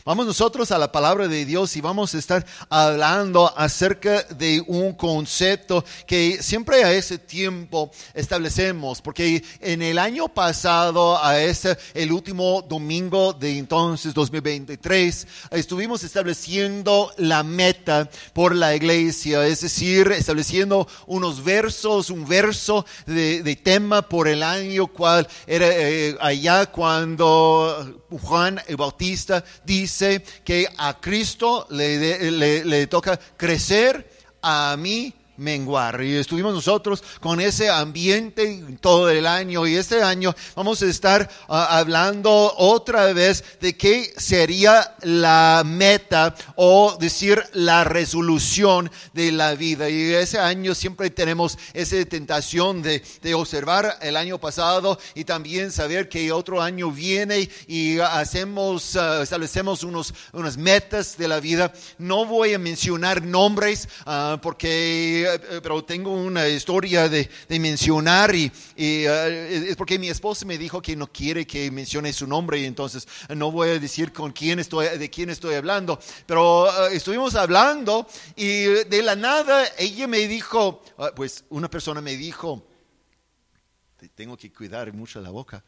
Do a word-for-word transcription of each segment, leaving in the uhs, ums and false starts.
Vamos nosotros a la palabra de Dios y vamos a estar hablando acerca de un concepto que siempre a ese tiempo establecemos, porque en el año pasado, a ese, el último domingo de entonces, dos mil veintitrés, estuvimos estableciendo la meta por la iglesia, es decir, estableciendo unos versos, un verso de, de tema por el año, cual era eh, allá cuando Juan el Bautista dice que a Cristo le, le, le toca crecer, a mí menguar. Y estuvimos nosotros con ese ambiente todo el año, y este año vamos a estar uh, hablando otra vez de qué sería la meta o decir la resolución de la vida. Y ese año siempre tenemos esa tentación de, de observar el año pasado y también saber que otro año viene y hacemos, uh, establecemos unos, unas metas de la vida. No voy a mencionar nombres uh, porque pero tengo una historia de, de mencionar y, y uh, es porque mi esposa me dijo que no quiere que mencione su nombre, y entonces no voy a decir con quién estoy, de quién estoy hablando, pero uh, estuvimos hablando y de la nada ella me dijo, uh, pues una persona me dijo, tengo que cuidar mucho la boca.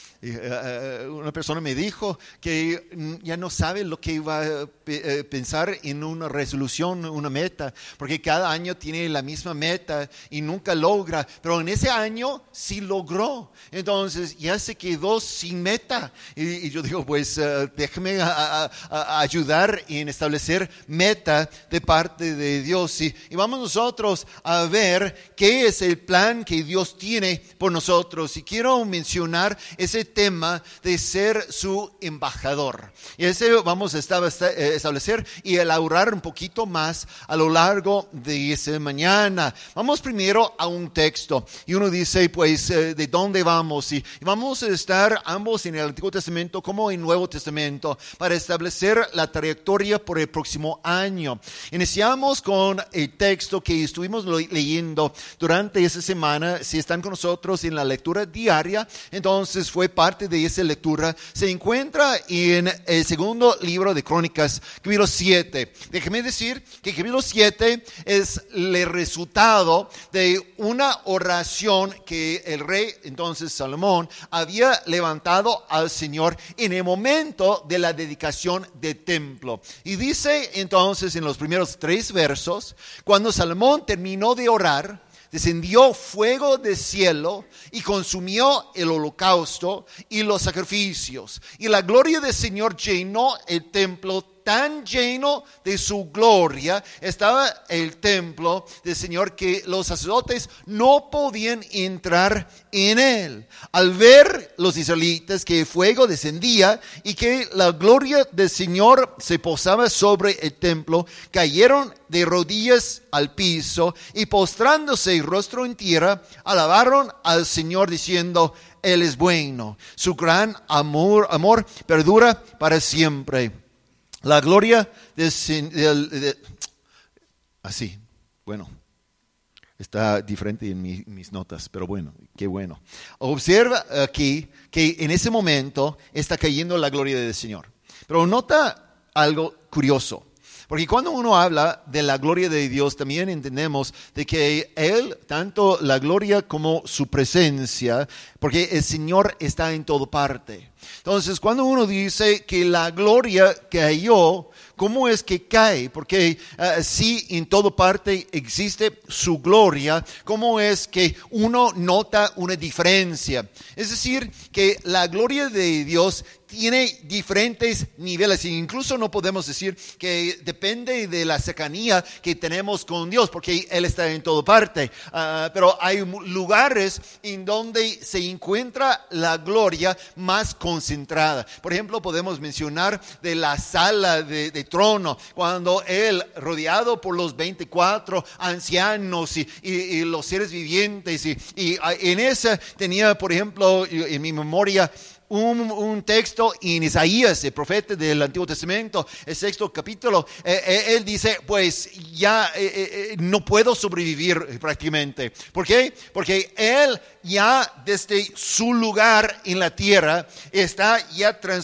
Una persona me dijo que ya no sabe lo que iba a pensar en una resolución, una meta, porque cada año tiene la misma meta y nunca logra, pero en ese año sí logró. Entonces ya se quedó sin meta y, y yo digo, pues uh, déjame a, a, a ayudar en establecer meta de parte de Dios, y, y vamos nosotros a ver qué es el plan que Dios tiene por nosotros. Y quiero mencionar ese tema de ser su embajador, y ese vamos a establecer y elaborar un poquito más a lo largo de esa mañana. Vamos primero a un texto, y uno dice, pues, ¿de dónde vamos? Y vamos a estar ambos en el Antiguo Testamento como en el Nuevo Testamento para establecer la trayectoria por el próximo año. Iniciamos con el texto que estuvimos leyendo durante esa semana. Si están con nosotros en la lectura diaria, entonces fue parte de esa lectura. Se encuentra en el segundo libro de Crónicas, capítulo siete. Déjeme decir que capítulo siete es el resultado de una oración que el rey entonces Salomón había levantado al Señor en el momento de la dedicación del templo. Y dice entonces en los primeros tres versos: cuando Salomón terminó de orar, descendió fuego del cielo y consumió el holocausto y los sacrificios, y la gloria del Señor llenó el templo. Tan lleno de su gloria estaba el templo del Señor que los sacerdotes no podían entrar en él. Al ver los israelitas que el fuego descendía y que la gloria del Señor se posaba sobre el templo, cayeron de rodillas al piso y, postrándose rostro en tierra, alabaron al Señor diciendo: Él es bueno, su gran amor, amor perdura para siempre. La gloria de, de, de así, bueno, está diferente en mi, mis notas, pero bueno, qué bueno. Observa aquí que en ese momento está cayendo la gloria del Señor. Pero nota algo curioso, porque cuando uno habla de la gloria de Dios, también entendemos de que Él, tanto la gloria como su presencia, porque el Señor está en toda parte. Entonces, cuando uno dice que la gloria cayó, ¿cómo es que cae? Porque uh, si en toda parte existe su gloria, ¿cómo es que uno nota una diferencia? Es decir, que la gloria de Dios tiene diferentes niveles, e incluso no podemos decir que depende de la cercanía que tenemos con Dios, porque Él está en toda parte, uh, pero hay lugares en donde se encuentra la gloria más concentrada. Por ejemplo, podemos mencionar de la sala de, de trono, cuando Él, rodeado por los veinticuatro ancianos y, y, y los seres vivientes, y, y en esa tenía, por ejemplo, en mi memoria, Un, un texto en Isaías, el profeta del Antiguo Testamento, el sexto capítulo. Eh, eh, él dice, pues ya eh, eh, no puedo sobrevivir prácticamente. ¿Por qué? Porque él ya desde su lugar en la tierra está ya transportado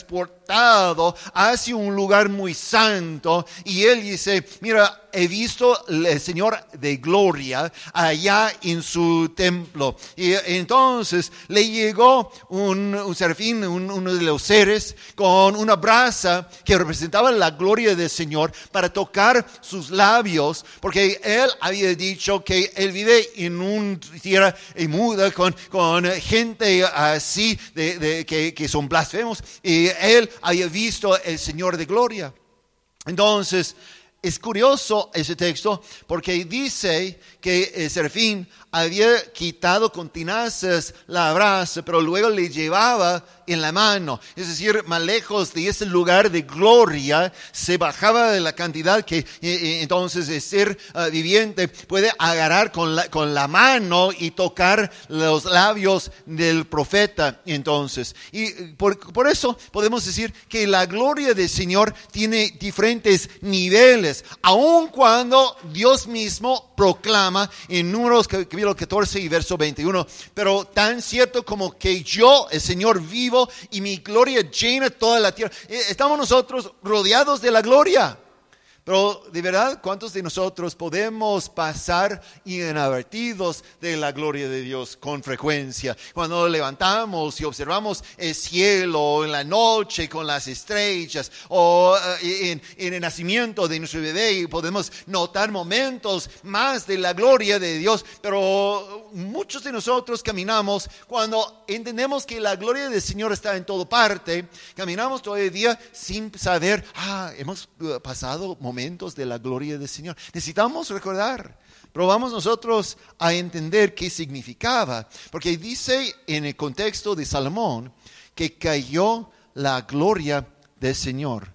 transportado hacia un lugar muy santo y él dice, mira, he visto el Señor de gloria allá en su templo. Y entonces le llegó un, un serafín, un, uno de los seres, con una brasa que representaba la gloria del Señor para tocar sus labios, porque él había dicho que él vive en una tierra muda con, con gente así de, de, que, que son blasfemos, y él había visto el Señor de gloria. Entonces, es curioso ese texto porque dice que el serafín había quitado con tenazas la brasa, pero luego le llevaba en la mano. Es decir, más lejos de ese lugar de gloria, se bajaba de la cantidad que eh, entonces el ser uh, viviente puede agarrar con la, con la mano y tocar los labios del profeta. Entonces, y por, por eso podemos decir que la gloria del Señor tiene diferentes niveles, aun cuando Dios mismo proclama en Números capítulo catorce y verso veintiuno, pero tan cierto como que yo, el Señor, vivo y mi gloria llena toda la tierra. Estamos nosotros rodeados de la gloria. Pero de verdad, ¿cuántos de nosotros podemos pasar inadvertidos de la gloria de Dios con frecuencia? Cuando levantamos y observamos el cielo en la noche con las estrellas, o en, en el nacimiento de nuestro bebé, podemos notar momentos más de la gloria de Dios. Pero muchos de nosotros caminamos cuando entendemos que la gloria del Señor está en toda parte. Caminamos todo el día sin saber, ah, hemos pasado momentos momentos de la gloria del Señor. Necesitamos recordar, pero vamos nosotros a entender qué significaba, porque dice en el contexto de Salomón que cayó la gloria del Señor.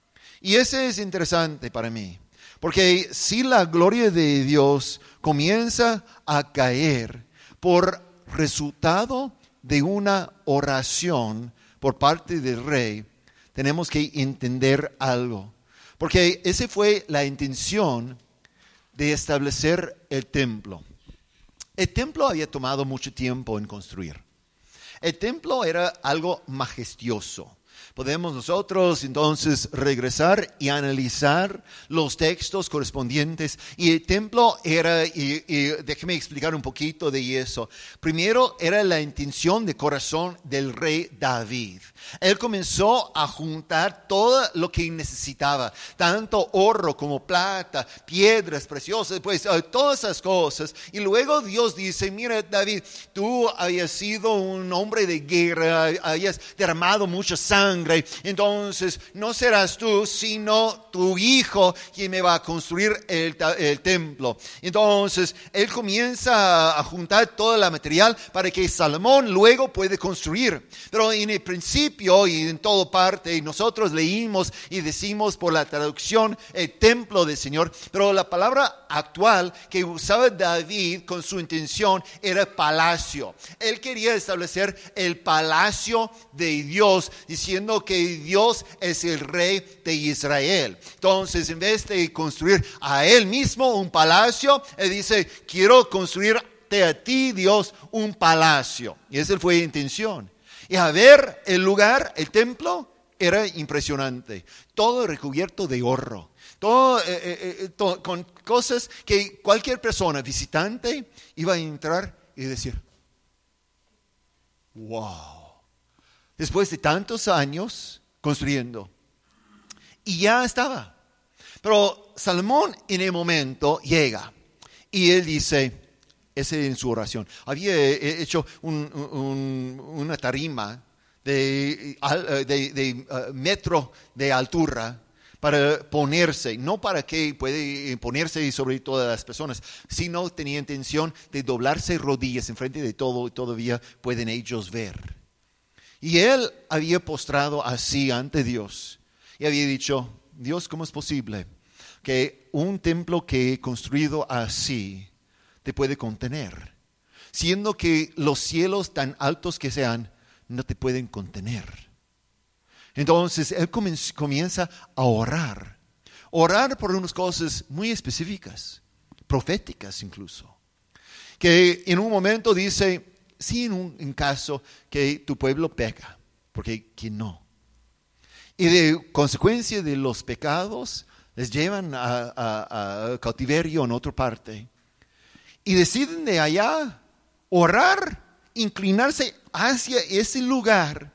Y ese es interesante para mí, porque si la gloria de Dios comienza a caer por resultado de una oración por parte del rey, tenemos que entender algo. Porque esa fue la intención de establecer el templo. El templo había tomado mucho tiempo en construir. El templo era algo majestuoso. Podemos nosotros entonces regresar y analizar los textos correspondientes. Y el templo era, y, y déjeme explicar un poquito de eso. Primero era la intención de corazón del rey David. Él comenzó a juntar todo lo que necesitaba, tanto oro como plata, piedras preciosas, pues todas esas cosas. Y luego Dios dice, mira David, tú habías sido un hombre de guerra, habías derramado mucha sangre. Entonces no serás tú, sino tu hijo quien me va a construir el, el templo. Entonces él comienza a juntar todo el material para que Salomón luego puede construir. Pero en el principio y en toda parte nosotros leímos y decimos por la traducción el templo del Señor, pero la palabra actual que usaba David con su intención era palacio. Él quería establecer el palacio de Dios, diciendo que Dios es el rey de Israel. Entonces, en vez de construir a él mismo un palacio, él dice, quiero construirte a ti, Dios, un palacio. Y esa fue la intención. Y a ver, el lugar, el templo, era impresionante. Todo recubierto de oro. Todo, eh, eh, todo con cosas que cualquier persona visitante iba a entrar y decir, wow. Después de tantos años construyendo. Y ya estaba. Pero Salomón en el momento llega. Y él dice, ese en su oración, había hecho un, un, una tarima de, de, de uh, metro de altura para ponerse, no para que puede ponerse sobre todas las personas, sino tenía intención de doblarse rodillas en frente de todo y todavía pueden ellos ver. Y él había postrado así ante Dios y había dicho, Dios, ¿cómo es posible que un templo que he construido así te puede contener? Siendo que los cielos tan altos que sean, no te pueden contener. Entonces él comienza a orar, orar por unas cosas muy específicas, proféticas incluso, que en un momento dice, sí, en un en caso que tu pueblo peca, porque ¿quién no? Y de consecuencia de los pecados, les llevan a, a, a cautiverio en otra parte. Y deciden de allá orar, inclinarse hacia ese lugar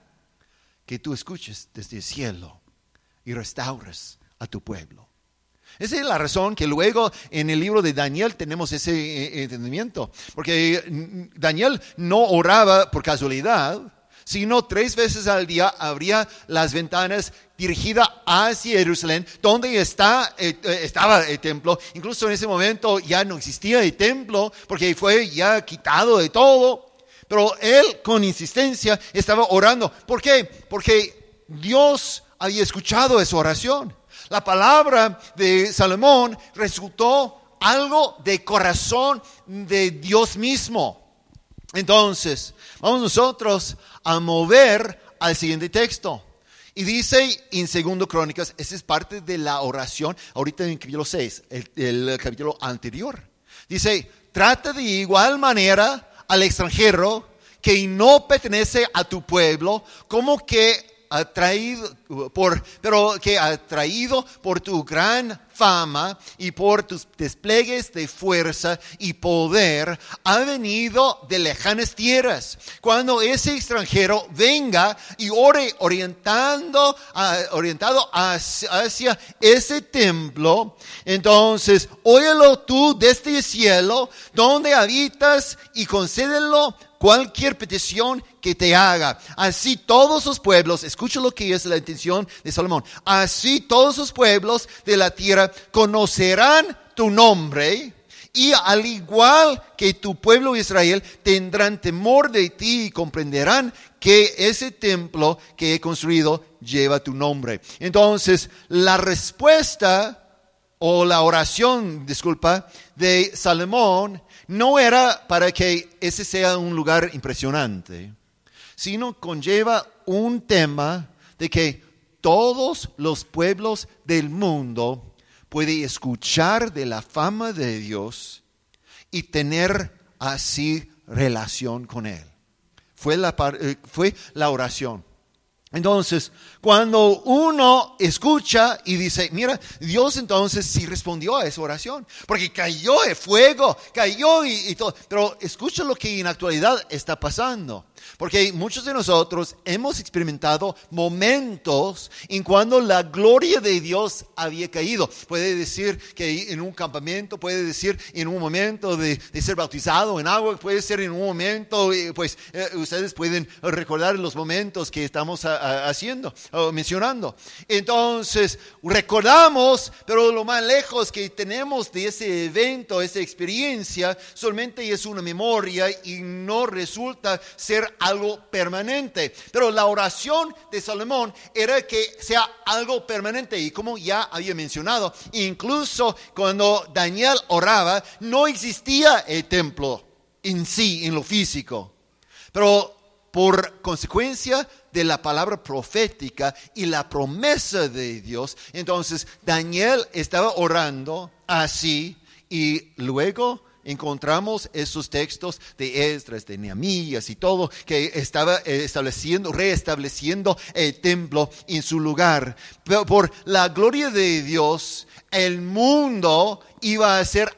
que tú escuches desde el cielo y restaures a tu pueblo. Esa es la razón que luego en el libro de Daniel tenemos ese entendimiento. Porque Daniel no oraba por casualidad, sino tres veces al día abría las ventanas dirigidas hacia Jerusalén, donde está, eh, estaba el templo. Incluso en ese momento ya no existía el templo, porque fue ya quitado de todo. Pero él con insistencia estaba orando. ¿Por qué? Porque Dios había escuchado esa oración. La palabra de Salomón resultó algo de corazón de Dios mismo. Entonces, vamos nosotros a mover al siguiente texto. Y dice en Segundo Crónicas, esa es parte de la oración, ahorita en el capítulo seis, el, el capítulo anterior. Dice, trata de igual manera al extranjero que no pertenece a tu pueblo, como que atraído por, pero que atraído por tu gran fama y por tus despliegues de fuerza y poder, ha venido de lejanas tierras. Cuando ese extranjero venga y ore orientando, uh, orientado hacia, hacia ese templo, entonces óyelo tú desde el cielo, donde habitas, y concédelo cualquier petición que te haga. Así todos los pueblos, escucha lo que es la intención de Salomón, así todos los pueblos de la tierra conocerán tu nombre, y al igual que tu pueblo Israel tendrán temor de ti y comprenderán que ese templo que he construido lleva tu nombre. Entonces, la respuesta o la oración, disculpa, de Salomón no era para que ese sea un lugar impresionante, sino conlleva un tema de que todos los pueblos del mundo pueden escuchar de la fama de Dios y tener así relación con Él. Fue la, fue la oración. Entonces, cuando uno escucha y dice, mira, Dios entonces sí respondió a esa oración, porque cayó el fuego, cayó y, y todo, pero escucha lo que en la actualidad está pasando. Porque muchos de nosotros hemos experimentado momentos en cuando la gloria de Dios había caído. Puede decir que en un campamento, puede decir en un momento de, de ser bautizado en agua, puede ser en un momento, pues eh, ustedes pueden recordar los momentos que estamos a, a, haciendo, o mencionando. Entonces, recordamos, pero lo más lejos que tenemos de ese evento, esa experiencia, solamente es una memoria y no resulta ser algo permanente. Pero la oración de Salomón era que sea algo permanente, y como ya había mencionado, incluso cuando Daniel oraba no existía el templo en sí, en lo físico, pero por consecuencia de la palabra profética y la promesa de Dios, entonces Daniel estaba orando así, y luego encontramos esos textos de Esdras, de Nehemías y todo, que estaba estableciendo, reestableciendo el templo en su lugar. Pero por la gloria de Dios, el mundo iba a ser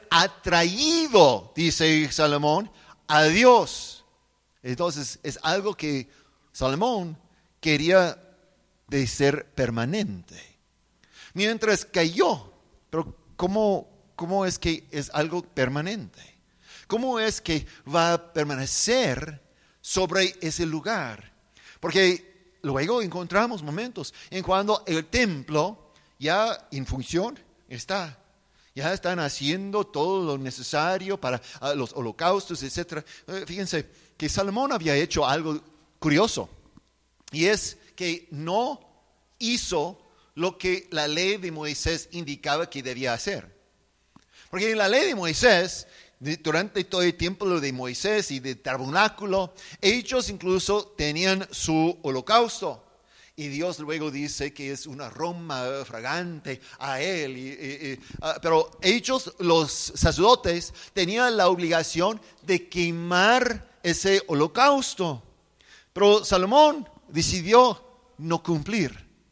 atraído, dice Salomón, a Dios. Entonces es algo que Salomón quería de ser permanente. Mientras cayó, pero ¿cómo? ¿Cómo es que es algo permanente? ¿Cómo es que va a permanecer sobre ese lugar? Porque luego encontramos momentos en cuando el templo ya en función está. Ya están haciendo todo lo necesario para uh, los holocaustos, etcétera. Uh, fíjense que Salomón había hecho algo curioso. Y es que no hizo lo que la ley de Moisés indicaba que debía hacer. Porque en la ley de Moisés, durante todo el tiempo de Moisés y del tabernáculo, ellos incluso tenían su holocausto. Y Dios luego dice que es un aroma fragante a Él. Y, y, y, uh, pero ellos, los sacerdotes, tenían la obligación de quemar ese holocausto. Pero Salomón decidió no cumplir.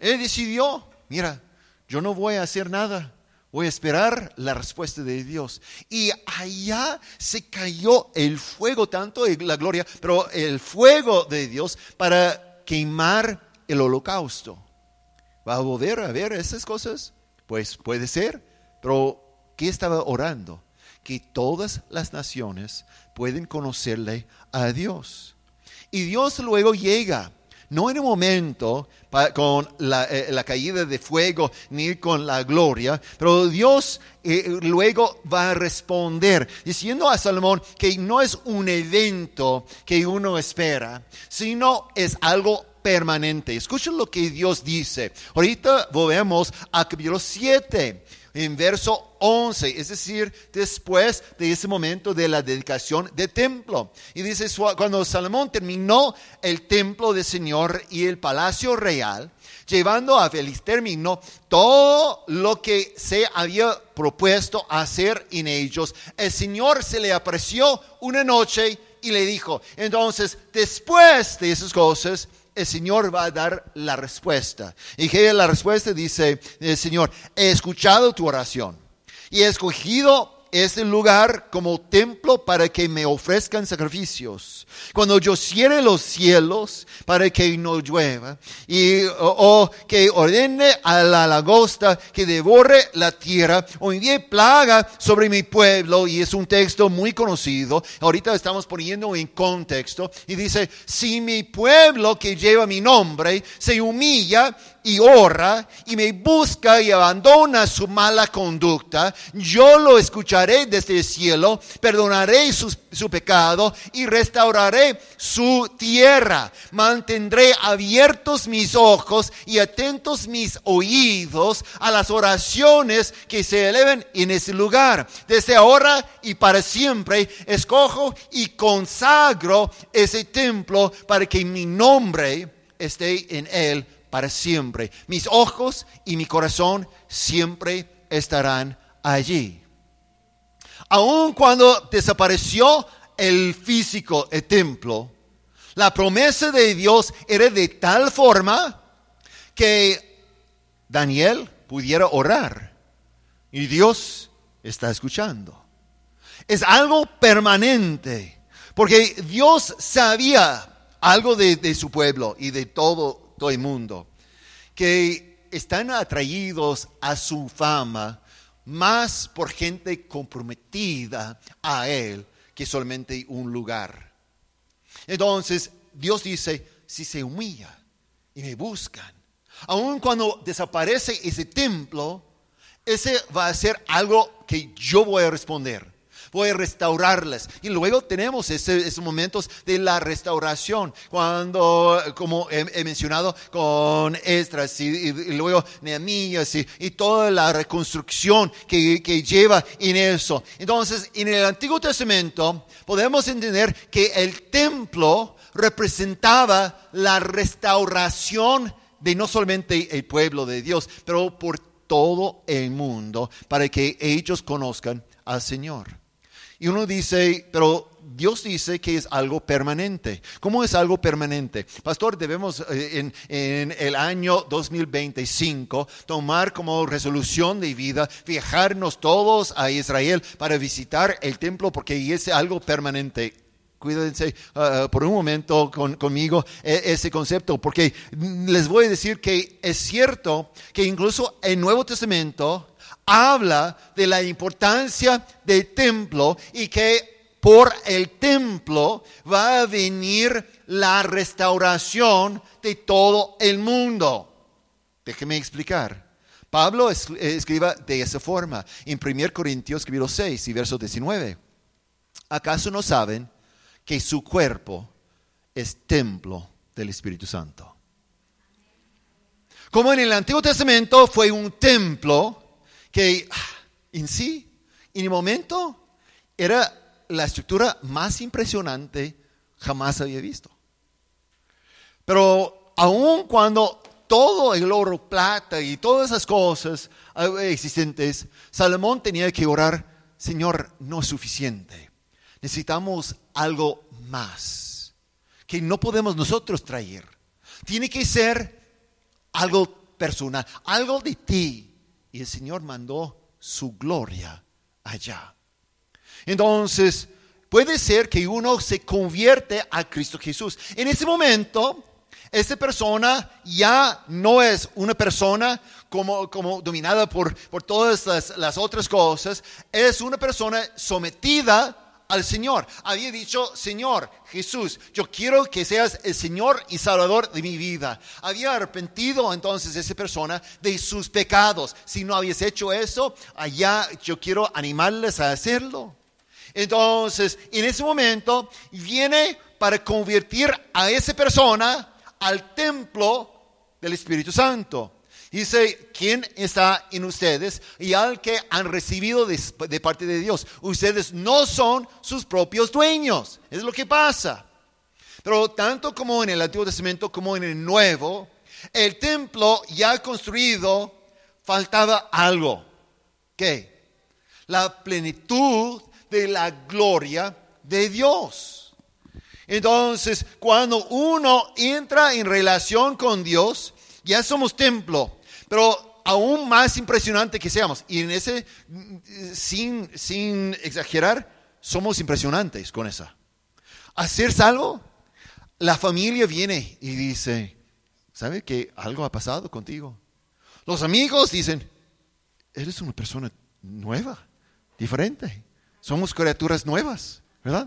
Él decidió, mira, yo no voy a hacer nada. Voy a esperar la respuesta de Dios. Y allá se cayó el fuego, tanto de la gloria, pero el fuego de Dios para quemar el holocausto. ¿Va a volver a ver esas cosas? Pues puede ser, pero ¿qué estaba orando? Que todas las naciones pueden conocerle a Dios. Y Dios luego llega, no en un momento pa, con la, eh, la caída de fuego ni con la gloria, pero Dios eh, luego va a responder diciendo a Salomón que no es un evento que uno espera, sino es algo permanente. Escuchen lo que Dios dice. Ahorita volvemos a capítulo siete. En verso once, es decir, después de ese momento de la dedicación del templo. Y dice, cuando Salomón terminó el templo del Señor y el palacio real, llevando a feliz término todo lo que se había propuesto hacer en ellos, el Señor se le apareció una noche y le dijo, entonces, después de esas cosas, el Señor va a dar la respuesta. Y que la respuesta dice el Señor, he escuchado tu oración y he escogido este lugar como templo para que me ofrezcan sacrificios. Cuando yo cierre los cielos para que no llueva y o, o que ordene a la langosta que devore la tierra o envíe plaga sobre mi pueblo, y es un texto muy conocido, ahorita estamos poniendo en contexto, y dice, si mi pueblo que lleva mi nombre se humilla y ora y me busca y abandona su mala conducta, yo lo escucharé desde el cielo, perdonaré su, su pecado y restauraré su tierra. Mantendré abiertos mis ojos y atentos mis oídos a las oraciones que se eleven en ese lugar. Desde ahora y para siempre escojo y consagro ese templo para que mi nombre esté en él para siempre. Mis ojos y mi corazón siempre estarán allí. Aun cuando desapareció el físico, el templo, la promesa de Dios era de tal forma que Daniel pudiera orar. Y Dios está escuchando. Es algo permanente, porque Dios sabía algo de, de su pueblo y de todo todo el mundo, que están atraídos a su fama más por gente comprometida a Él que solamente un lugar. Entonces Dios dice, si se humilla y me buscan, aun cuando desaparece ese templo, ese va a ser algo que yo voy a responder. Voy a restaurarles. Y luego tenemos ese, esos momentos de la restauración. Cuando, como he, he mencionado, con Esdras y, y, y luego Nehemías y, y toda la reconstrucción que, que lleva en eso. Entonces, en el Antiguo Testamento podemos entender que el templo representaba la restauración de no solamente el pueblo de Dios, pero por todo el mundo, para que ellos conozcan al Señor. Y uno dice, pero Dios dice que es algo permanente. ¿Cómo es algo permanente? Pastor, debemos en, en el año dos mil veinticinco tomar como resolución de vida viajarnos todos a Israel para visitar el templo, porque es algo permanente. Cuídense uh, por un momento con, conmigo eh, ese concepto, porque les voy a decir que es cierto que incluso el Nuevo Testamento habla de la importancia del templo y que por el templo va a venir la restauración de todo el mundo. Déjeme explicar. Pablo escribe de esa forma en primera Corintios capítulo seis y verso diecinueve. ¿Acaso no saben que su cuerpo es templo del Espíritu Santo? Como en el Antiguo Testamento fue un templo que en sí, en el momento, era la estructura más impresionante jamás había visto. Pero aun cuando todo el oro, plata y todas esas cosas existentes, Salomón tenía que orar, Señor, no es suficiente. Necesitamos algo más que no podemos nosotros traer. Tiene que ser algo personal, algo de ti. Y el Señor mandó su gloria allá. Entonces, puede ser que uno se convierte a Cristo Jesús. En ese momento, esa persona ya no es una persona como, como dominada por, por todas las, las otras cosas. Es una persona sometida al Señor. Había dicho: Señor Jesús, yo quiero que seas el Señor y Salvador de mi vida. Había arrepentido entonces esa persona de sus pecados. Si no habías hecho eso, allá yo quiero animarles a hacerlo. Entonces, en ese momento, viene para convertir a esa persona al templo del Espíritu Santo. Dice: ¿quién está en ustedes? Y al que han recibido de, de parte de Dios. Ustedes no son sus propios dueños. Es lo que pasa. Pero tanto como en el Antiguo Testamento como en el Nuevo, el templo ya construido, faltaba algo. ¿Qué? La plenitud de la gloria de Dios. Entonces, cuando uno entra en relación con Dios, ya somos templo. Pero aún más impresionante que seamos, y en ese, sin, sin exagerar, somos impresionantes con esa. Hacer salvo, la familia viene y dice: ¿sabe que algo ha pasado contigo? Los amigos dicen: eres una persona nueva, diferente. Somos criaturas nuevas, ¿verdad?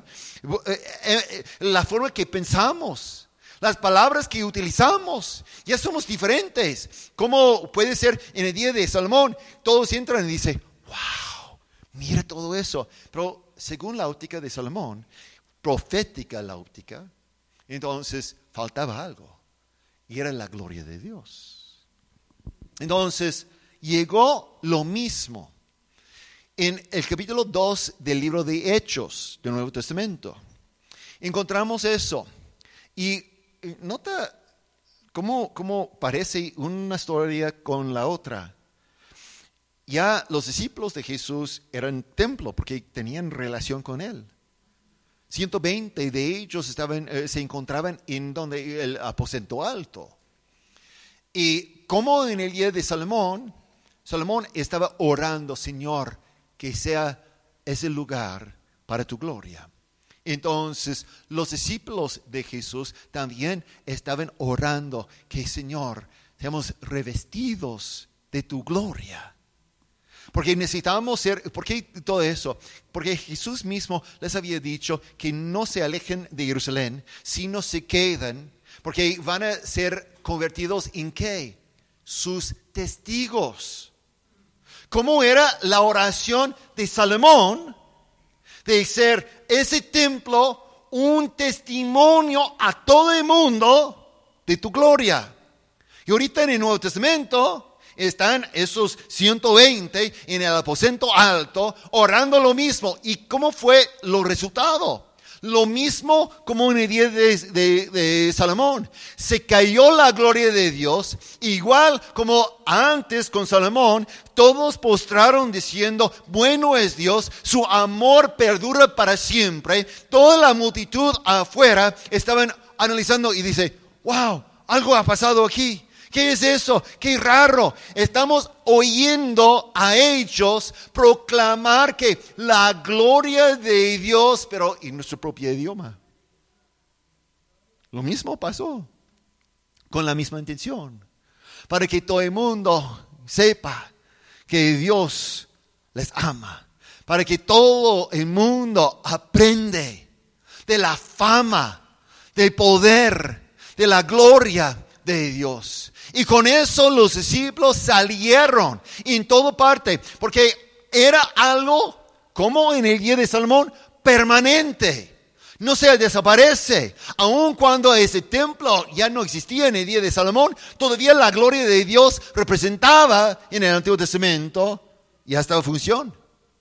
La forma que pensamos, las palabras que utilizamos, ya somos diferentes. ¿Cómo puede ser en el día de Salomón? Todos entran y dicen: wow, mira todo eso. Pero según la óptica de Salomón, profética la óptica, entonces faltaba algo. Y era la gloria de Dios. Entonces llegó lo mismo en el capítulo dos del libro de Hechos del Nuevo Testamento. Encontramos eso. Y nota cómo, cómo parece una historia con la otra. Ya los discípulos de Jesús eran templo porque tenían relación con Él. ciento veinte de ellos estaban, eh, se encontraban en donde el aposento alto. Y como en el día de Salomón, Salomón estaba orando: Señor, que sea ese lugar para tu gloria. Entonces, los discípulos de Jesús también estaban orando que, Señor, seamos revestidos de tu gloria. Porque necesitamos ser, ¿por qué todo eso? Porque Jesús mismo les había dicho que no se alejen de Jerusalén, sino se quedan, porque van a ser convertidos en ¿qué? Sus testigos. ¿Cómo era la oración de Salomón? De ser ese templo un testimonio a todo el mundo de tu gloria. Y ahorita en el Nuevo Testamento están esos ciento veinte en el aposento alto orando lo mismo. ¿Y cómo fue lo resultado? Lo mismo como en el día de, de, de Salomón. Se cayó la gloria de Dios, igual como antes con Salomón. Todos postraron diciendo: bueno es Dios, su amor perdura para siempre. Toda la multitud afuera estaban analizando y dice: wow, algo ha pasado aquí. ¿Qué es eso? ¡Qué raro! Estamos oyendo a ellos proclamar que la gloria de Dios, pero en nuestro propio idioma. Lo mismo pasó, con la misma intención, para que todo el mundo sepa que Dios les ama, para que todo el mundo aprende de la fama, del poder, de la gloria de Dios. Y con eso los discípulos salieron en toda parte, porque era algo como en el día de Salomón, permanente. No se desaparece. Aun cuando ese templo ya no existía en el día de Salomón, todavía la gloria de Dios representaba en el Antiguo Testamento, ya estaba en función.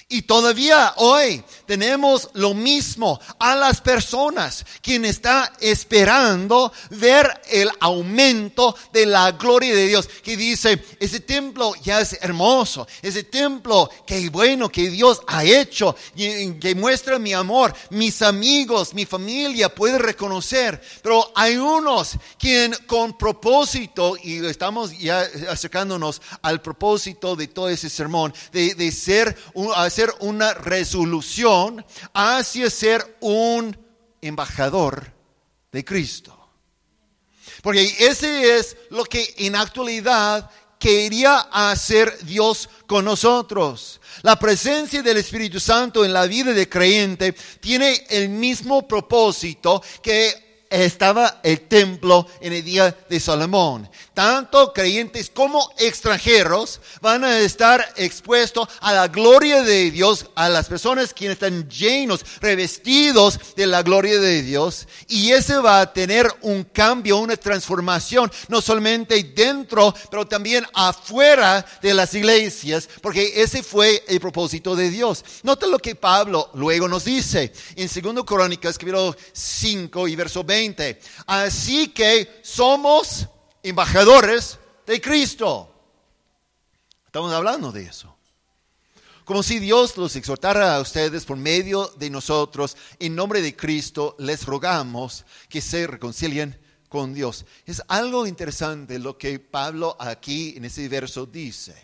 Y todavía hoy tenemos lo mismo a las personas quien está esperando ver el aumento de la gloria de Dios, que dice, ese templo ya es hermoso, ese templo que bueno que Dios ha hecho, que muestra mi amor, mis amigos, mi familia puede reconocer, pero hay unos quien con propósito, y estamos ya acercándonos al propósito de todo ese sermón, de, de ser un hacer una resolución hacia ser un embajador de Cristo. Porque ese es lo que en actualidad quería hacer Dios con nosotros. La presencia del Espíritu Santo en la vida del creyente tiene el mismo propósito que estaba el templo en el día de Salomón. Tanto creyentes como extranjeros van a estar expuestos a la gloria de Dios, a las personas quienes están llenos, revestidos de la gloria de Dios. Y ese va a tener un cambio, una transformación, no solamente dentro, pero también afuera de las iglesias, porque ese fue el propósito de Dios. Nota lo que Pablo luego nos dice en segundo Crónicas, capítulo cinco y verso veinte. Así que somos embajadores de Cristo. Estamos hablando de eso. Como si Dios los exhortara a ustedes por medio de nosotros, en nombre de Cristo les rogamos que se reconcilien con Dios. Es algo interesante lo que Pablo aquí en ese verso dice.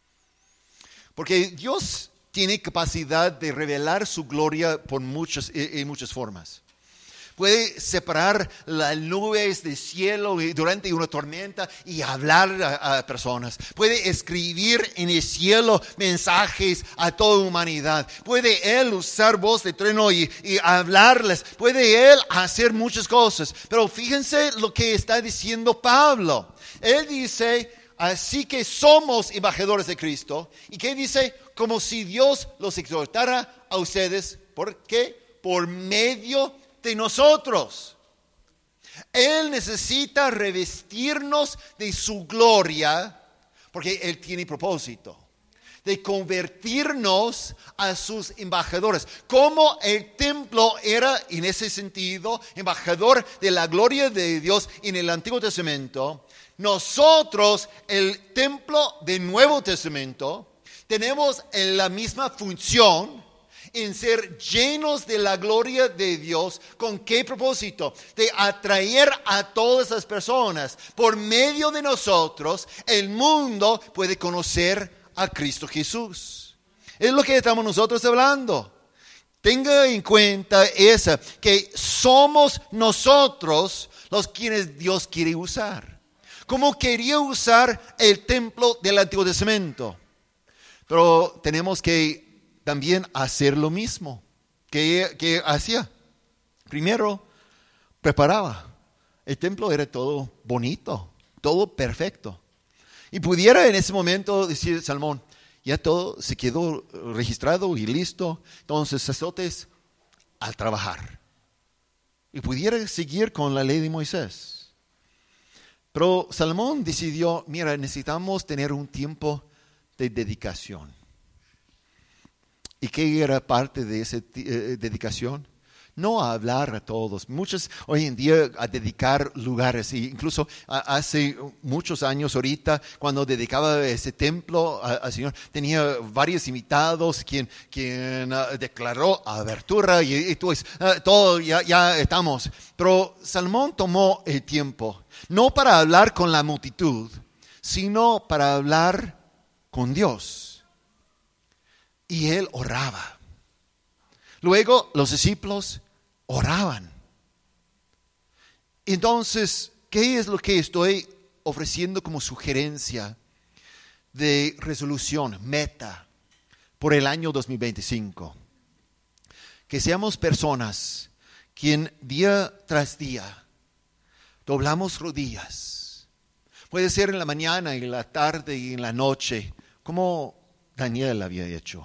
Porque Dios tiene capacidad de revelar su gloria por muchas, en muchas formas. Puede separar las nubes del cielo durante una tormenta y hablar a, a personas. Puede escribir en el cielo mensajes a toda humanidad. Puede Él usar voz de trueno y, y hablarles. Puede Él hacer muchas cosas. Pero fíjense lo que está diciendo Pablo. Él dice, así que somos embajadores de Cristo. ¿Y qué dice? Como si Dios los exhortara a ustedes. ¿Por qué? Por medio de de nosotros. Él necesita revestirnos de su gloria porque Él tiene propósito de convertirnos a sus embajadores. Como el templo era en ese sentido embajador de la gloria de Dios en el Antiguo Testamento, nosotros, el templo del Nuevo Testamento, tenemos la misma función en ser llenos de la gloria de Dios. ¿Con qué propósito? De atraer a todas las personas. Por medio de nosotros, el mundo puede conocer a Cristo Jesús. Es lo que estamos nosotros hablando. Tenga en cuenta esa, que somos nosotros los quienes Dios quiere usar. Como quería usar el templo del Antiguo Testamento. Pero tenemos que también hacer lo mismo que, que hacía. Primero, preparaba. El templo era todo bonito, todo perfecto. Y pudiera en ese momento decir Salomón, ya todo se quedó registrado y listo. Entonces, sacerdotes al trabajar. Y pudiera seguir con la ley de Moisés. Pero Salomón decidió, mira, necesitamos tener un tiempo de dedicación. ¿Y qué era parte de esa eh, dedicación? No a hablar a todos. Muchos hoy en día a dedicar lugares. Y incluso a, hace muchos años ahorita, cuando dedicaba ese templo al Señor, tenía varios invitados quien, quien uh, declaró abertura y, y pues, uh, todo, ya, ya estamos. Pero Salomón tomó el tiempo, no para hablar con la multitud, sino para hablar con Dios. Y él oraba. Luego los discípulos oraban. Entonces, ¿qué es lo que estoy ofreciendo como sugerencia de resolución, meta, por el año dos mil veinticinco? Que seamos personas quien día tras día doblamos rodillas. Puede ser en la mañana, en la tarde y en la noche, como Daniel había hecho.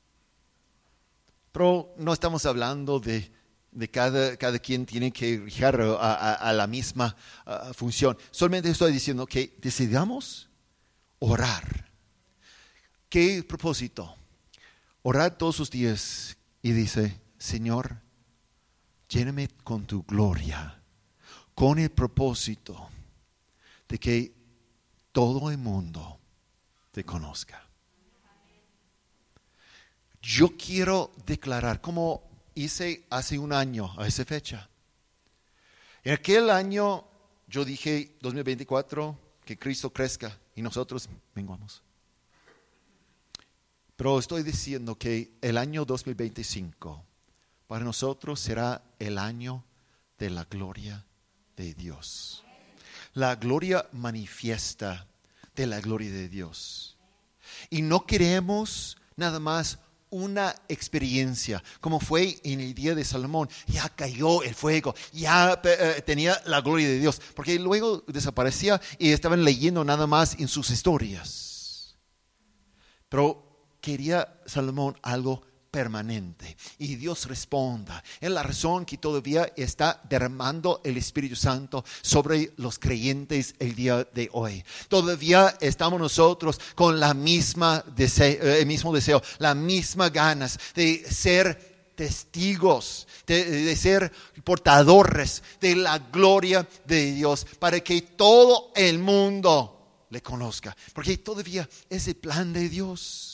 Pero no estamos hablando de, de cada, cada quien tiene que rijar a, a, a la misma uh, función. Solamente estoy diciendo que decidamos orar. ¿Qué propósito? orar todos los días y dice, Señor, lléname con tu gloria, con el propósito de que todo el mundo te conozca. Yo quiero declarar, como hice hace un año a esa fecha. En aquel año yo dije, dos mil veinticuatro, que Cristo crezca y nosotros menguamos. Pero estoy diciendo que el año dos mil veinticinco para nosotros será el año de la gloria de Dios. La gloria manifiesta de la gloria de Dios. Y no queremos nada más una experiencia, como fue en el día de Salomón. Ya cayó el fuego, ya eh, tenía la gloria de Dios, porque luego desaparecía y estaban leyendo nada más en sus historias. Pero quería Salomón algo permanente, y Dios responda. Es la razón que todavía está derramando el Espíritu Santo sobre los creyentes el día de hoy. Todavía estamos nosotros con la misma deseo, el mismo deseo, las mismas ganas de ser testigos, de, de ser portadores de la gloria de Dios, para que todo el mundo le conozca, porque todavía es el plan de Dios.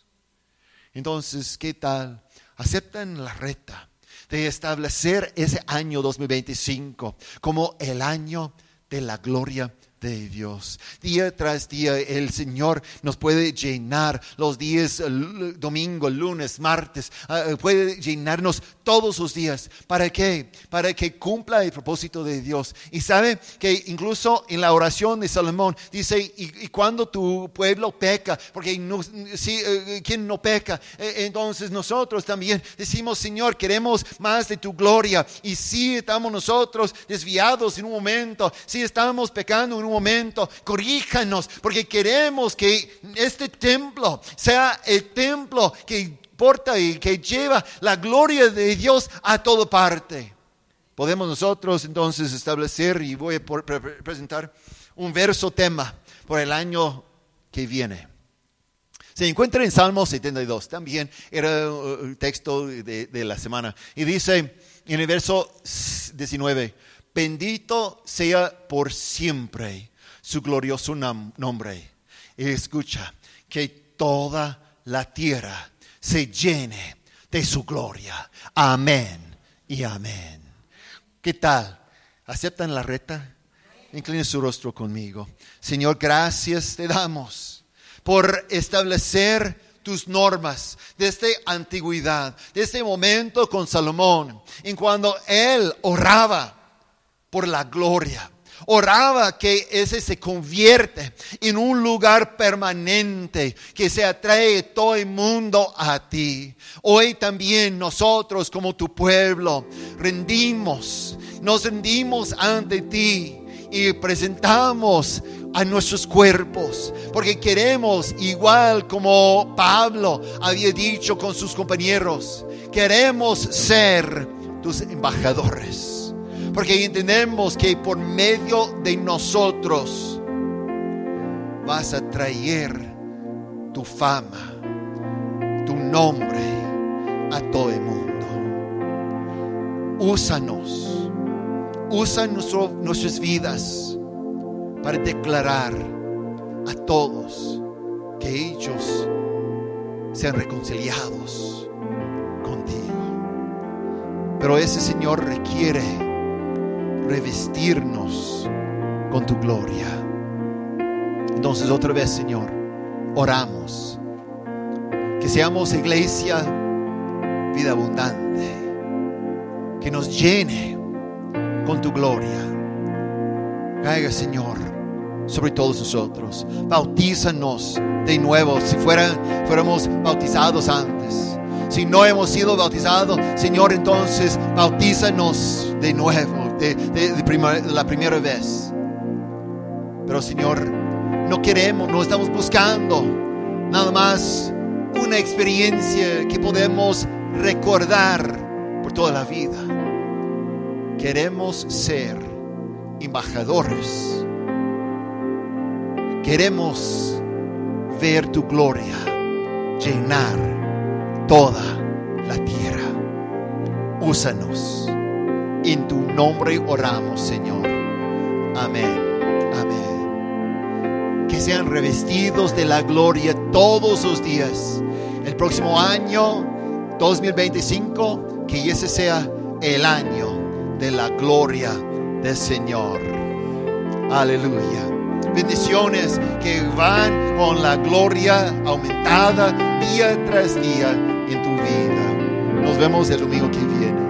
Entonces, ¿qué tal? ¿Aceptan la reta de establecer ese año dos mil veinticinco como el año de la gloria de Dios? Día tras día el Señor nos puede llenar, los días domingo, lunes, martes, uh, puede llenarnos todos los días. ¿Para qué? Para que cumpla el propósito de Dios. Y sabe que incluso en la oración de Salomón dice, y, y cuando tu pueblo peca, porque no, si, uh, ¿quién no peca? Eh, entonces nosotros también decimos, Señor, queremos más de tu gloria. Y si estamos nosotros desviados en un momento, si estamos pecando en un momento, corríjanos, porque queremos que este templo sea el templo que porta y que lleva la gloria de Dios a toda parte. Podemos nosotros entonces establecer, y voy a presentar un verso tema por el año que viene. Se encuentra en Salmo setenta y dos, también era el texto de, de la semana, y dice en el verso diecinueve, bendito sea por siempre su glorioso nombre. Y escucha, que toda la tierra se llene de su gloria. Amén y amén. ¿Qué tal? ¿Aceptan la reta? Inclina su rostro conmigo. Señor, gracias te damos por establecer tus normas desde antigüedad, desde momento con Salomón, en cuando él oraba por la gloria. Oraba que ese se convierte en un lugar permanente que se atrae todo el mundo a ti. Hoy también nosotros como tu pueblo rendimos, nos rendimos ante ti y presentamos a nuestros cuerpos, porque queremos, igual como Pablo había dicho con sus compañeros, queremos ser tus embajadores. Porque entendemos que por medio de nosotros vas a traer tu fama, tu nombre a todo el mundo. Úsanos, usa nuestro, nuestras vidas para declarar a todos que ellos sean reconciliados contigo. Pero ese Señor requiere revestirnos con tu gloria. Entonces otra vez, Señor, oramos que seamos iglesia vida abundante, que nos llene con tu gloria. Caiga, Señor, sobre todos nosotros. Bautízanos de nuevo, si fueran, fuéramos bautizados antes. Si no hemos sido bautizados, Señor, entonces bautízanos de nuevo, de, de, de, primer, de la primera vez. Pero, Señor, no queremos, no estamos buscando nada más una experiencia que podemos recordar por toda la vida. Queremos ser embajadores. Queremos ver tu gloria llenar toda la tierra. Úsanos. En tu nombre oramos, Señor. Amén. Amén. Que sean revestidos de la gloria todos los días. El próximo año, dos mil veinticinco, que ese sea el año de la gloria del Señor. Aleluya. Bendiciones que van con la gloria aumentada día tras día en tu vida. Nos vemos el domingo que viene.